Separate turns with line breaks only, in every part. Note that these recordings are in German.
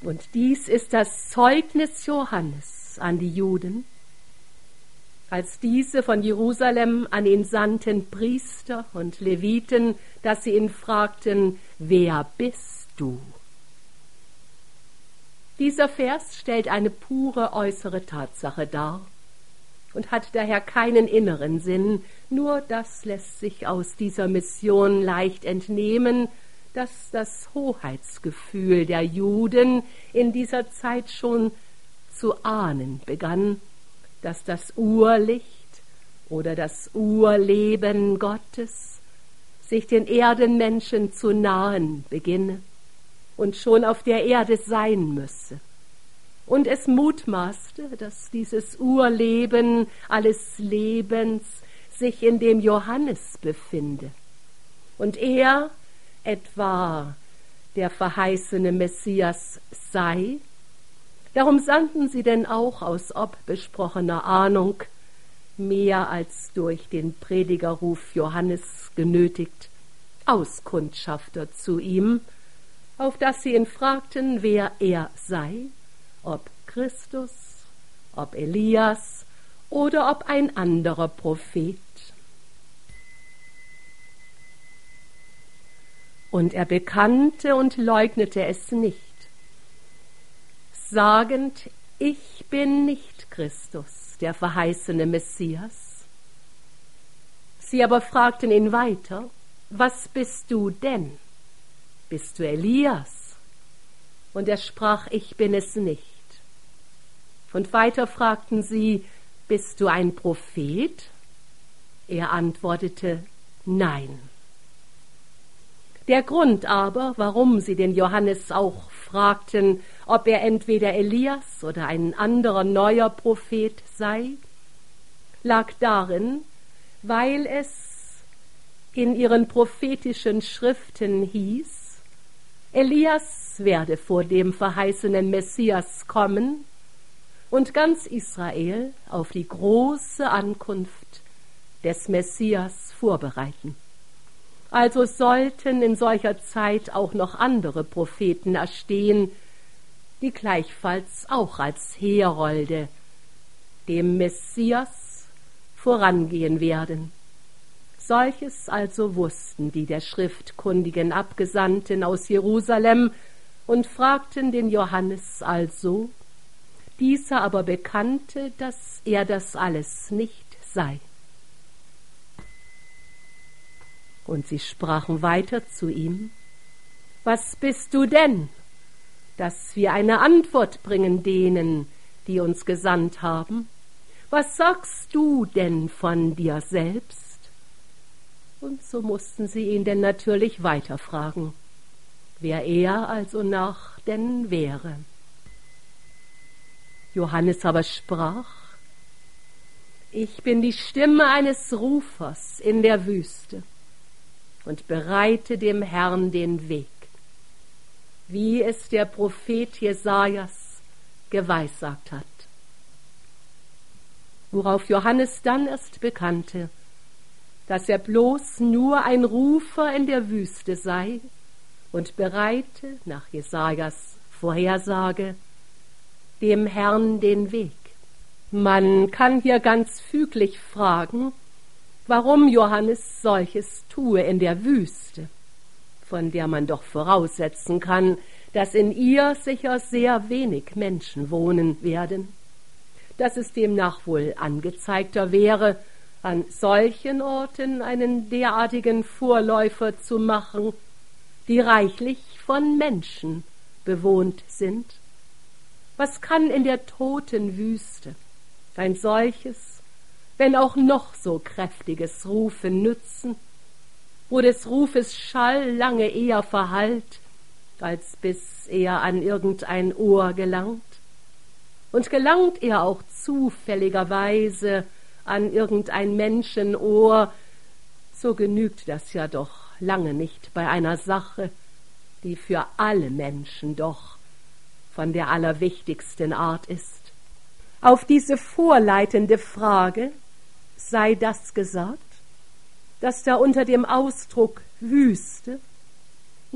Und dies ist das Zeugnis Johannes an die Juden, als diese von Jerusalem an ihn sandten Priester und Leviten, dass sie ihn fragten: Wer bist du? Dieser Vers stellt eine pure äußere Tatsache dar und hat daher keinen inneren Sinn, nur das lässt sich aus dieser Mission leicht entnehmen, dass das Hoheitsgefühl der Juden in dieser Zeit schon zu ahnen begann, dass das Urlicht oder das Urleben Gottes sich den Erdenmenschen zu nahen beginne und schon auf der Erde sein müsse. Und es mutmaßte, dass dieses Urleben alles Lebens sich in dem Johannes befinde und er etwa der verheißene Messias sei. Darum sandten sie denn auch aus obbesprochener Ahnung, mehr als durch den Predigerruf Johannes genötigt, Auskundschafter zu ihm, auf dass sie ihn fragten, wer er sei, ob Christus, ob Elias oder ob ein anderer Prophet. Und er bekannte und leugnete es nicht, sagend: Ich bin nicht Christus, der verheißene Messias. Sie aber fragten ihn weiter: Was bist du denn? Bist du Elias? Und er sprach: Ich bin es nicht. Und weiter fragten sie: Bist du ein Prophet? Er antwortete: Nein. Der Grund aber, warum sie den Johannes auch fragten, ob er entweder Elias oder ein anderer neuer Prophet sei, lag darin, weil es in ihren prophetischen Schriften hieß, Elias werde vor dem verheißenen Messias kommen und ganz Israel auf die große Ankunft des Messias vorbereiten. Also sollten in solcher Zeit auch noch andere Propheten erstehen, die gleichfalls auch als Herolde dem Messias vorangehen werden. Solches also wussten die der schriftkundigen Abgesandten aus Jerusalem und fragten den Johannes also. Dieser aber bekannte, dass er das alles nicht sei. Und sie sprachen weiter zu ihm: Was bist du denn, dass wir eine Antwort bringen denen, die uns gesandt haben? Was sagst du denn von dir selbst? Und so mussten sie ihn denn natürlich weiterfragen, wer er also nach denn wäre. Johannes aber sprach: Ich bin die Stimme eines Rufers in der Wüste und bereite dem Herrn den Weg, wie es der Prophet Jesajas geweissagt hat. Worauf Johannes dann erst bekannte, dass er bloß nur ein Rufer in der Wüste sei und bereite, nach Jesajas Vorhersage, dem Herrn den Weg. Man kann hier ganz füglich fragen, warum Johannes solches tue in der Wüste, von der man doch voraussetzen kann, dass in ihr sicher sehr wenig Menschen wohnen werden, dass es demnach wohl angezeigter wäre, an solchen Orten einen derartigen Vorläufer zu machen, die reichlich von Menschen bewohnt sind. Was kann in der toten Wüste ein solches, wenn auch noch so kräftiges Rufen nützen, wo des Rufes Schall lange eher verhallt, als bis er an irgendein Ohr gelangt? Und gelangt er auch zufälligerweise an irgendein Menschenohr, so genügt das ja doch lange nicht bei einer Sache, die für alle Menschen doch von der allerwichtigsten Art ist. Auf diese vorleitende Frage sei das gesagt, dass da unter dem Ausdruck Wüste nicht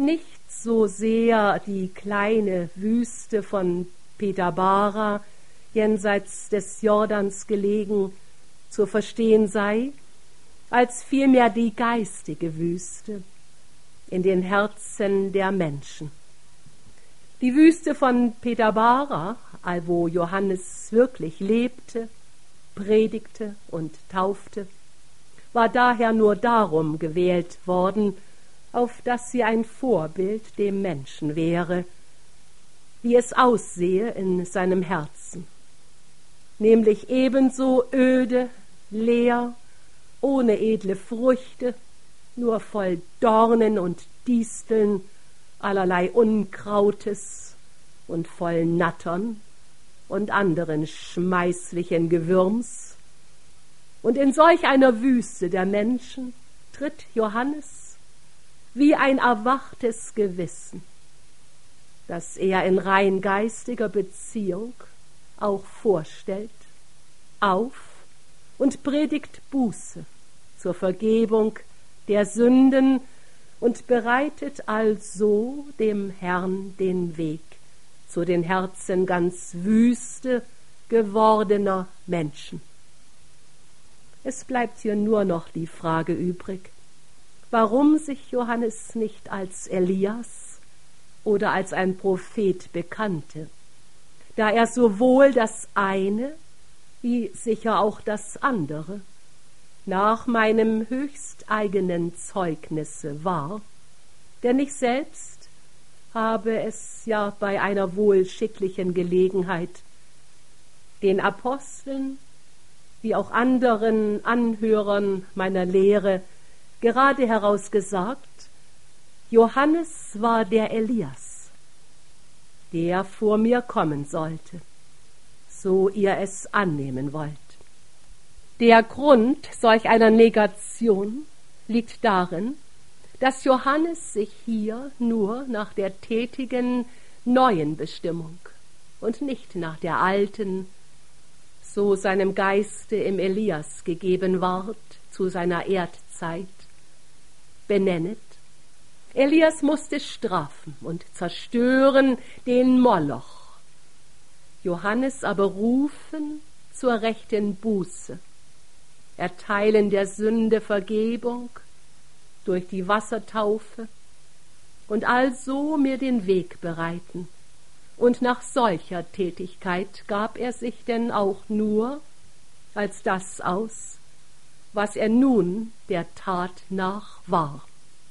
so sehr die kleine Wüste von Bethabara jenseits des Jordans gelegen zu verstehen sei, als vielmehr die geistige Wüste in den Herzen der Menschen. Die Wüste von Bethabara, wo Johannes wirklich lebte, predigte und taufte, war daher nur darum gewählt worden, auf dass sie ein Vorbild dem Menschen wäre, wie es aussehe in seinem Herzen, nämlich ebenso öde, leer, ohne edle Früchte, nur voll Dornen und Disteln, allerlei Unkrautes und voll Nattern und anderen schmeißlichen Gewürms. Und in solch einer Wüste der Menschen tritt Johannes wie ein erwachtes Gewissen, das er in rein geistiger Beziehung auch vorstellt, auf und predigt Buße zur Vergebung der Sünden und bereitet also dem Herrn den Weg zu den Herzen ganz wüste gewordener Menschen. Es bleibt hier nur noch die Frage übrig, warum sich Johannes nicht als Elias oder als ein Prophet bekannte, da er sowohl das eine wie sicher auch das andere nach meinem höchsteigenen Zeugnisse war, denn ich selbst habe es ja bei einer wohl schicklichen Gelegenheit den Aposteln wie auch anderen Anhörern meiner Lehre gerade heraus gesagt, Johannes war der Elias, der vor mir kommen sollte, so ihr es annehmen wollt. Der Grund solch einer Negation liegt darin, dass Johannes sich hier nur nach der tätigen neuen Bestimmung und nicht nach der alten, so seinem Geiste im Elias gegeben ward zu seiner Erdzeit, benennet. Elias musste strafen und zerstören den Moloch, Johannes aber rufen zur rechten Buße, erteilen der Sünde Vergebung durch die Wassertaufe und also mir den Weg bereiten. Und nach solcher Tätigkeit gab er sich denn auch nur als das aus, was er nun der Tat nach war.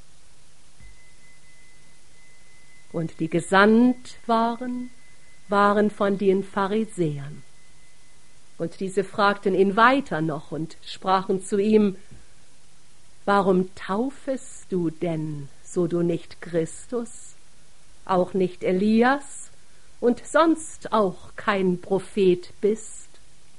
Und die gesandt waren von den Pharisäern. Und diese fragten ihn weiter noch und sprachen zu ihm, warum taufest du denn, so du nicht Christus, auch nicht Elias und sonst auch kein Prophet bist?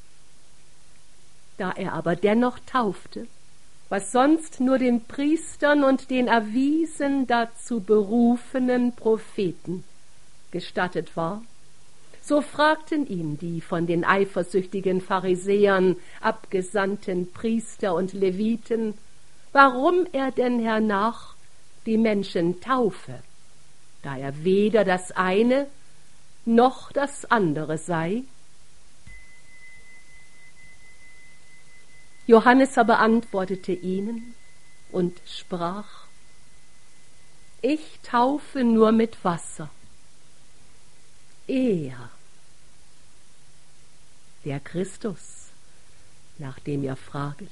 Da er aber dennoch taufte, was sonst nur den Priestern und den erwiesen dazu berufenen Propheten gestattet war, so fragten ihn die von den eifersüchtigen Pharisäern abgesandten Priester und Leviten, warum er denn hernach die Menschen taufe, da er weder das eine noch das andere sei. Johannes aber antwortete ihnen und sprach, ich taufe nur mit Wasser. Er, der Christus, nach dem ihr fraget,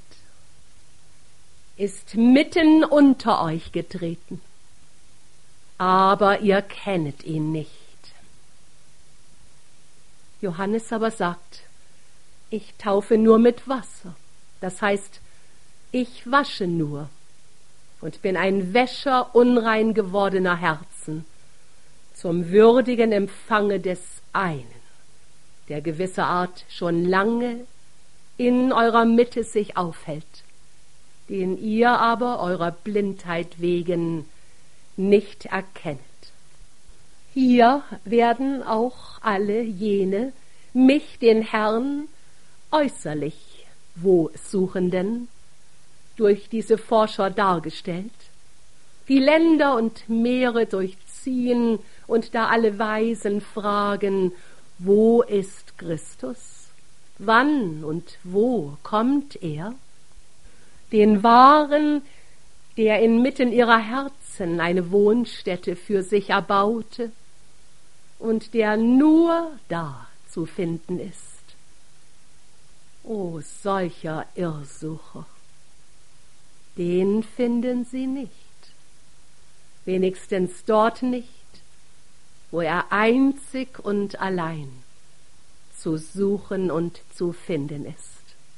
ist mitten unter euch getreten, aber ihr kennet ihn nicht. Johannes aber sagt, ich taufe nur mit Wasser, das heißt, ich wasche nur und bin ein Wäscher unrein gewordener Herzen zum würdigen Empfange des einen, der gewisser Art schon lange in eurer Mitte sich aufhält, den ihr aber eurer Blindheit wegen nicht erkennet. Hier werden auch alle jene mich, den Herrn, äußerlich Wohlsuchenden, durch diese Forscher dargestellt, die Länder und Meere durchziehen ziehen und da alle Weisen fragen, wo ist Christus? Wann und wo kommt er? Den Wahren, der inmitten ihrer Herzen eine Wohnstätte für sich erbaute und der nur da zu finden ist. O solcher Irrsucher, den finden sie nicht, wenigstens dort nicht, wo er einzig und allein zu suchen und zu finden ist.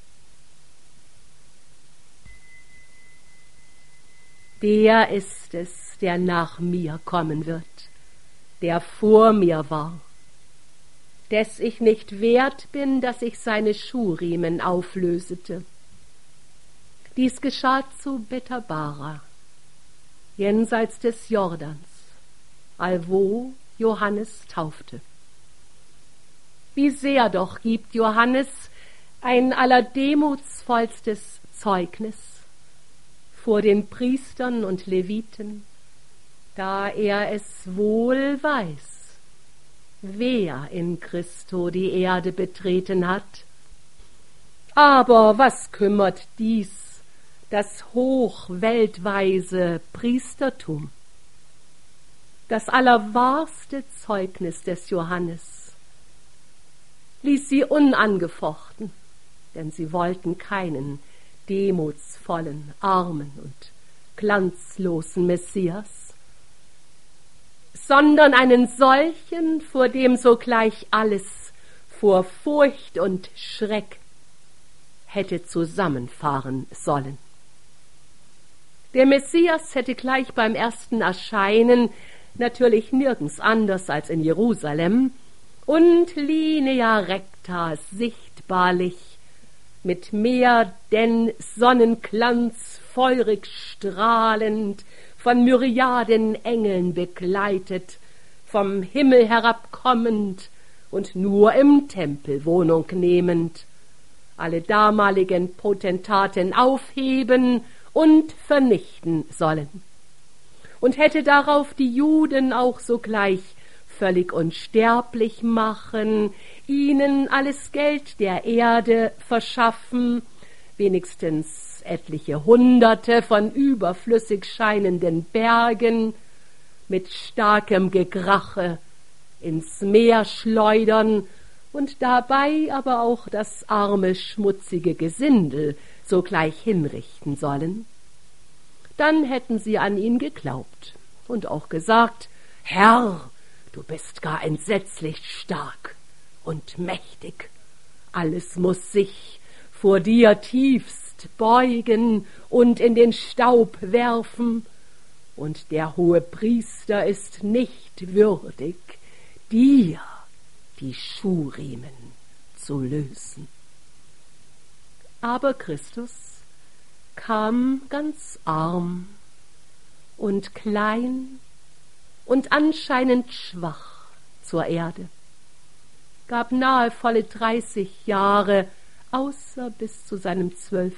Der ist es, der nach mir kommen wird, der vor mir war, des ich nicht wert bin, dass ich seine Schuhriemen auflösete. Dies geschah zu Bethabara, jenseits des Jordans, allwo Johannes taufte. Wie sehr doch gibt Johannes ein allerdemutsvollstes Zeugnis vor den Priestern und Leviten, da er es wohl weiß, wer in Christo die Erde betreten hat. Aber was kümmert dies, das hochweltweise Priestertum? Das allerwahrste Zeugnis des Johannes ließ sie unangefochten, denn sie wollten keinen demutsvollen, armen und glanzlosen Messias, sondern einen solchen, vor dem sogleich alles vor Furcht und Schreck hätte zusammenfahren sollen. Der Messias hätte gleich beim ersten Erscheinen natürlich nirgends anders als in Jerusalem und linea recta sichtbarlich mit mehr denn Sonnenglanz feurig strahlend, von Myriaden Engeln begleitet, vom Himmel herabkommend und nur im Tempel Wohnung nehmend, alle damaligen Potentaten aufheben und vernichten sollen. Und hätte darauf die Juden auch sogleich völlig unsterblich machen, ihnen alles Geld der Erde verschaffen, wenigstens etliche Hunderte von überflüssig scheinenden Bergen mit starkem Gekrache ins Meer schleudern und dabei aber auch das arme, schmutzige Gesindel sogleich hinrichten sollen. Dann hätten sie an ihn geglaubt und auch gesagt, Herr, du bist gar entsetzlich stark und mächtig. Alles muss sich vor dir tiefst beugen und in den Staub werfen, und der hohe Priester ist nicht würdig, dir die Schuhriemen zu lösen. Aber Christus kam ganz arm und klein und anscheinend schwach zur Erde, gab nahe volle 30 Jahre, außer bis zu seinem 12.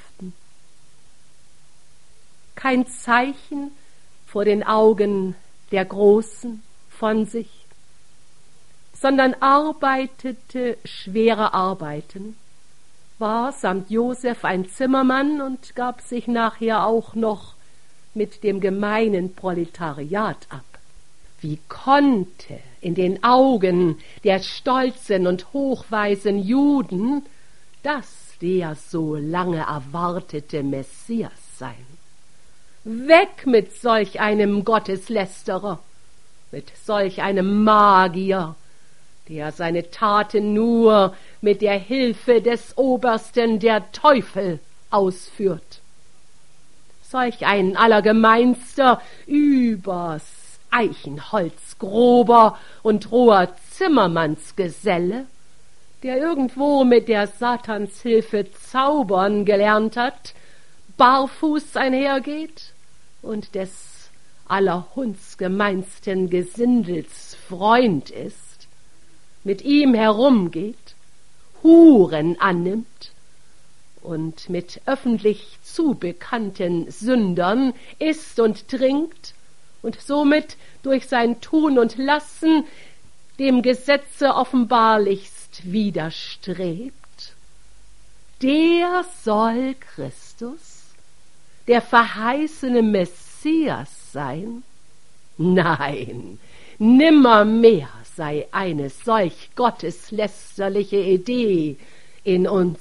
Kein Zeichen vor den Augen der Großen von sich, sondern arbeitete schwere Arbeiten, war samt Josef ein Zimmermann und gab sich nachher auch noch mit dem gemeinen Proletariat ab. Wie konnte in den Augen der stolzen und hochweisen Juden das der so lange erwartete Messias sein? Weg mit solch einem Gotteslästerer, mit solch einem Magier, der seine Taten nur mit der Hilfe des Obersten der Teufel ausführt. Solch ein allergemeinster, übers Eichenholz grober und roher Zimmermannsgeselle, der irgendwo mit der Satanshilfe zaubern gelernt hat, barfuß einhergeht und des allerhundsgemeinsten Gesindels Freund ist, mit ihm herumgeht, Huren annimmt und mit öffentlich zu bekannten Sündern isst und trinkt und somit durch sein Tun und Lassen dem Gesetze offenbarlichst widerstrebt, der soll Christus, der verheißene Messias sein? Nein, nimmermehr sei eine solch gotteslästerliche Idee in uns.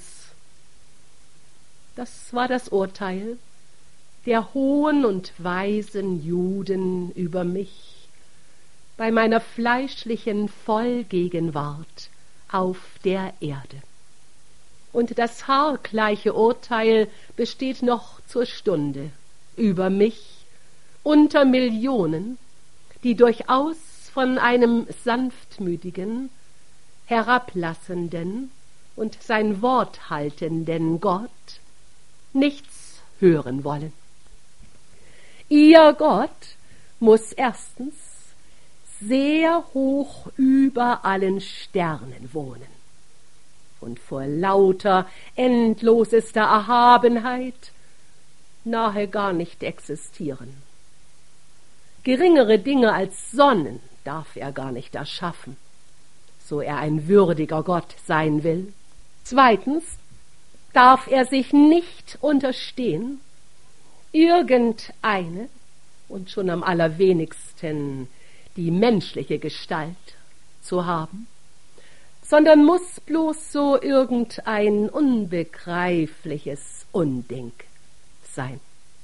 Das war das Urteil der hohen und weisen Juden über mich bei meiner fleischlichen Vollgegenwart auf der Erde. Und das haargleiche Urteil besteht noch zur Stunde über mich unter Millionen, die durchaus von einem sanftmütigen, herablassenden und sein Wort haltenden Gott nichts hören wollen. Ihr Gott muss erstens sehr hoch über allen Sternen wohnen und vor lauter endlosester Erhabenheit nahe gar nicht existieren. Geringere Dinge als Sonnen darf er gar nicht erschaffen, so er ein würdiger Gott sein will. Zweitens darf er sich nicht unterstehen, irgendeine und schon am allerwenigsten die menschliche Gestalt zu haben, sondern muss bloß so irgendein unbegreifliches Unding sein.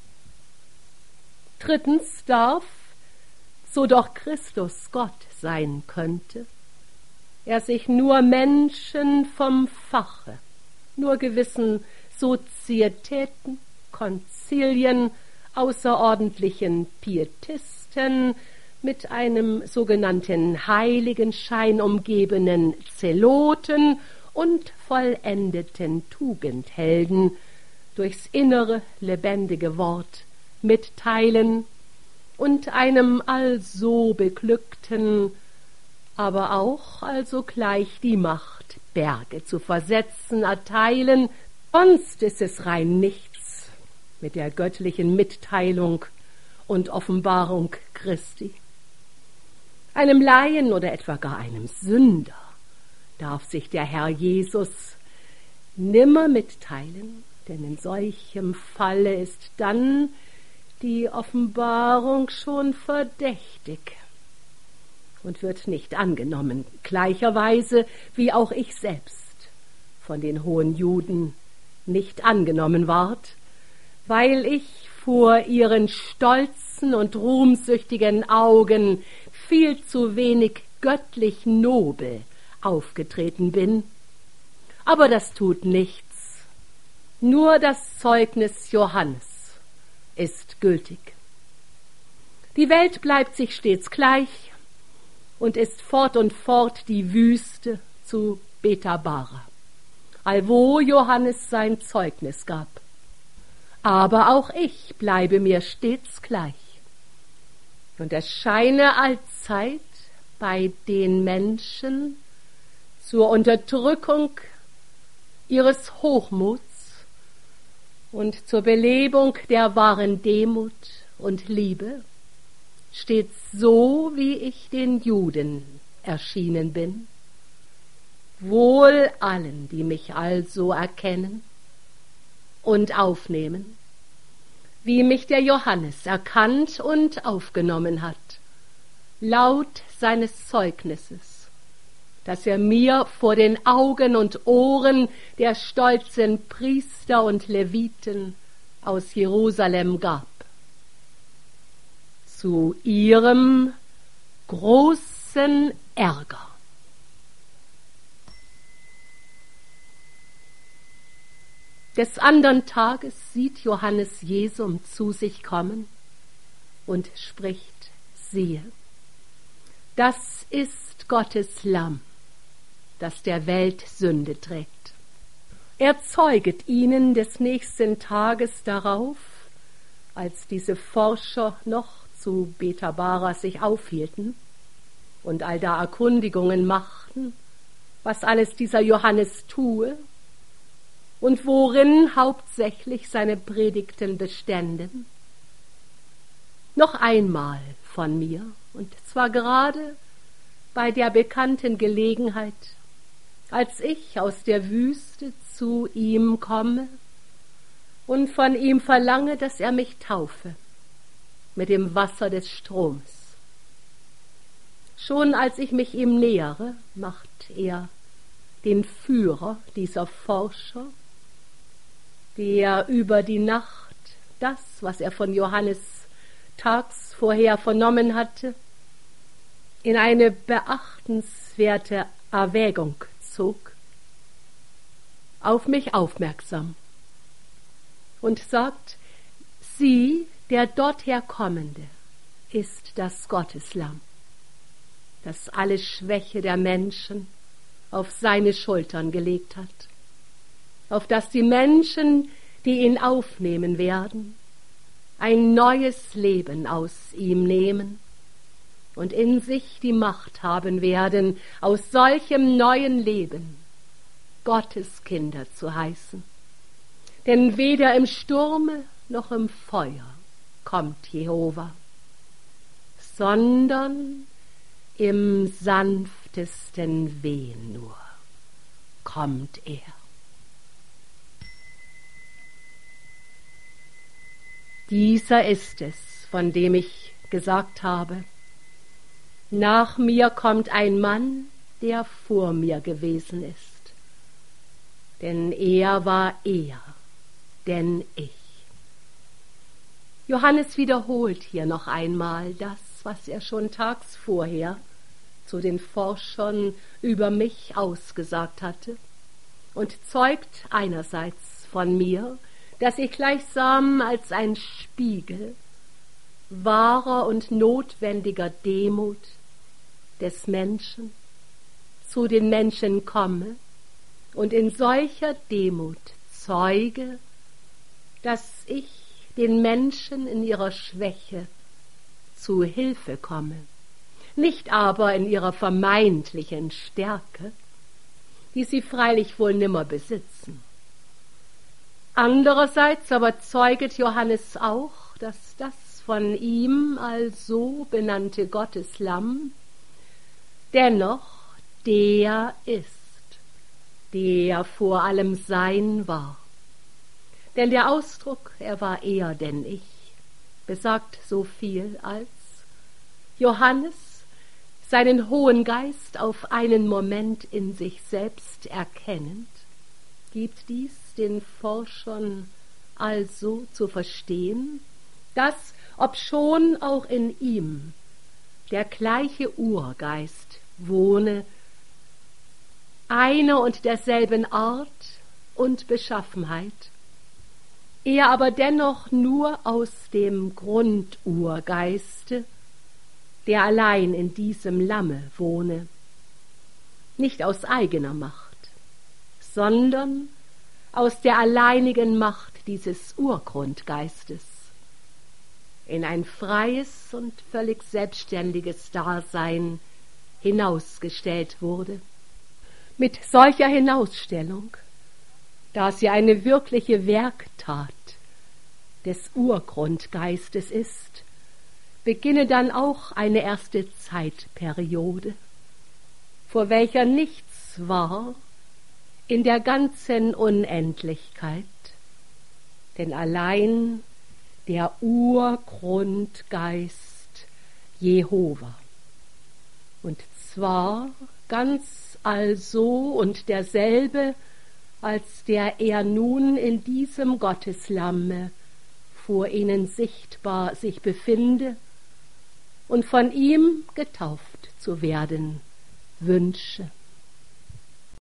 Drittens darf, so doch Christus Gott sein könnte, er sich nur Menschen vom Fache, nur gewissen Sozietäten, Konzilien, außerordentlichen Pietisten, mit einem sogenannten Heiligenschein umgebenen Zeloten und vollendeten Tugendhelden durchs innere, lebendige Wort mitteilen und einem also beglückten, aber auch also gleich die Macht, Berge zu versetzen, erteilen, sonst ist es rein nichts mit der göttlichen Mitteilung und Offenbarung Christi. Einem Laien oder etwa gar einem Sünder darf sich der Herr Jesus nimmer mitteilen, denn in solchem Falle ist dann die Offenbarung schon verdächtig und wird nicht angenommen, gleicherweise wie auch ich selbst von den hohen Juden nicht angenommen ward, weil ich vor ihren stolzen und ruhmsüchtigen Augen viel zu wenig göttlich nobel aufgetreten bin. Aber das tut nichts. Nur das Zeugnis Johannes ist gültig. Die Welt bleibt sich stets gleich und ist fort und fort die Wüste zu Betabara, allwo Johannes sein Zeugnis gab. Aber auch ich bleibe mir stets gleich und erscheine allzeit bei den Menschen zur Unterdrückung ihres Hochmuts und zur Belebung der wahren Demut und Liebe, stets so, wie ich den Juden erschienen bin, wohl allen, die mich also erkennen und aufnehmen, wie mich der Johannes erkannt und aufgenommen hat, laut seines Zeugnisses, das er mir vor den Augen und Ohren der stolzen Priester und Leviten aus Jerusalem gab. Zu ihrem großen Ärger. Des andern Tages sieht Johannes Jesum zu sich kommen und spricht, siehe, das ist Gottes Lamm, das der Welt Sünde trägt. Er zeuget ihnen des nächsten Tages darauf, als diese Forscher noch zu Betabara sich aufhielten und allda Erkundigungen machten, was alles dieser Johannes tue und worin hauptsächlich seine Predigten beständen. Noch einmal von mir, und zwar gerade bei der bekannten Gelegenheit, als ich aus der Wüste zu ihm komme und von ihm verlange, dass er mich taufe mit dem Wasser des Stroms. Schon als ich mich ihm nähere, macht er den Führer dieser Forscher, der über die Nacht das, was er von Johannes tags vorher vernommen hatte, in eine beachtenswerte Erwägung zog, auf mich aufmerksam und sagt: Sieh, der dorther Kommende ist das Gotteslamm, das alle Schwäche der Menschen auf seine Schultern gelegt hat, auf das die Menschen, die ihn aufnehmen werden, ein neues Leben aus ihm nehmen und in sich die Macht haben werden, aus solchem neuen Leben Gottes Kinder zu heißen. Denn weder im Sturme noch im Feuer kommt Jehova, sondern im sanftesten Wehen nur kommt er. Dieser ist es, von dem ich gesagt habe: Nach mir kommt ein Mann, der vor mir gewesen ist, denn er war eher denn ich. Johannes wiederholt hier noch einmal das, was er schon tags vorher zu den Forschern über mich ausgesagt hatte, und zeugt einerseits von mir, dass ich gleichsam als ein Spiegel wahrer und notwendiger Demut des Menschen zu den Menschen komme und in solcher Demut zeuge, dass ich den Menschen in ihrer Schwäche zu Hilfe komme, nicht aber in ihrer vermeintlichen Stärke, die sie freilich wohl nimmer besitzen. Andererseits aber zeuget Johannes auch, dass das von ihm also benannte Gotteslamm dennoch der ist, der vor allem sein war. Denn der Ausdruck, er war eher denn ich, besagt so viel, als Johannes seinen hohen Geist auf einen Moment in sich selbst erkennend, gibt dies den Forschern also zu verstehen, dass, obschon auch in ihm der gleiche Urgeist wohne, einer und derselben Art und Beschaffenheit, er aber dennoch nur aus dem Grundurgeiste, der allein in diesem Lamme wohne, nicht aus eigener Macht, sondern aus der alleinigen Macht dieses Urgrundgeistes in ein freies und völlig selbstständiges Dasein hinausgestellt wurde. Mit solcher Hinausstellung, da sie eine wirkliche Werktat des Urgrundgeistes ist, beginne dann auch eine erste Zeitperiode, vor welcher nichts war in der ganzen Unendlichkeit, denn allein der Urgrundgeist Jehova, und zwar ganz also und derselbe, als der er nun in diesem Gotteslamme vor ihnen sichtbar sich befinde und von ihm getauft zu werden wünsche.